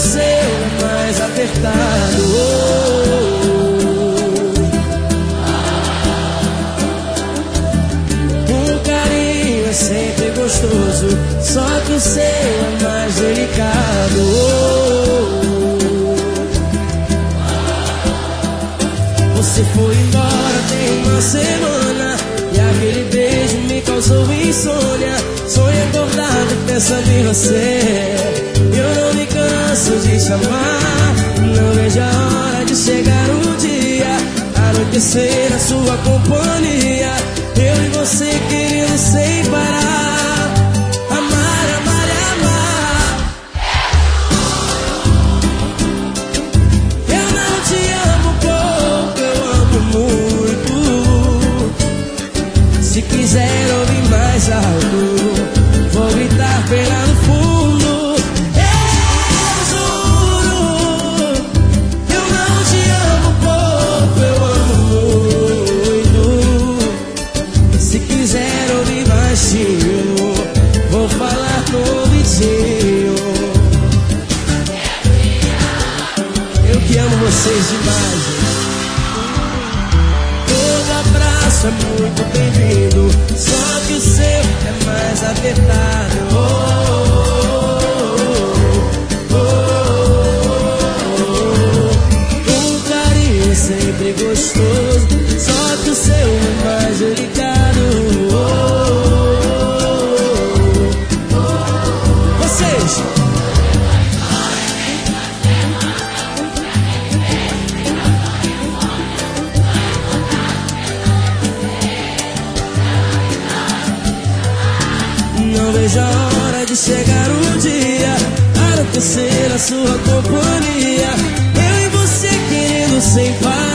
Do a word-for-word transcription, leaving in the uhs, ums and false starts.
seu é mais apertado. Um carinho é sempre gostoso, só que o seu é mais delicado. Você foi embora tem uma semana e aquele beijo me causou insônia. Sonho acordado pensando em você, eu não me canso de te amar. Não vejo a hora de chegar um dia, anoitecer na sua companhia, eu e você querendo sem parar. Amar, amar e amar. Eu não te amo pouco, eu amo muito. Se quiser ouvir mais alto, vou gritar bem lá no fundo. Eu juro, eu não te amo pouco, eu amo muito. Se quiser ouvir baixinho, vou falar no ouvidinho. Eu que amo vocês demais, gente. Todo abraço é muito bem-vindo, só que o seu é mais apertado. Oh, oh, oh, oh. Um carinho é sempre gostoso, só que o seu é mais delicado. Oh, oh, oh. Vocês não vejo a hora de chegar um dia, anoitecer a sua companhia, eu e você querendo sem parar.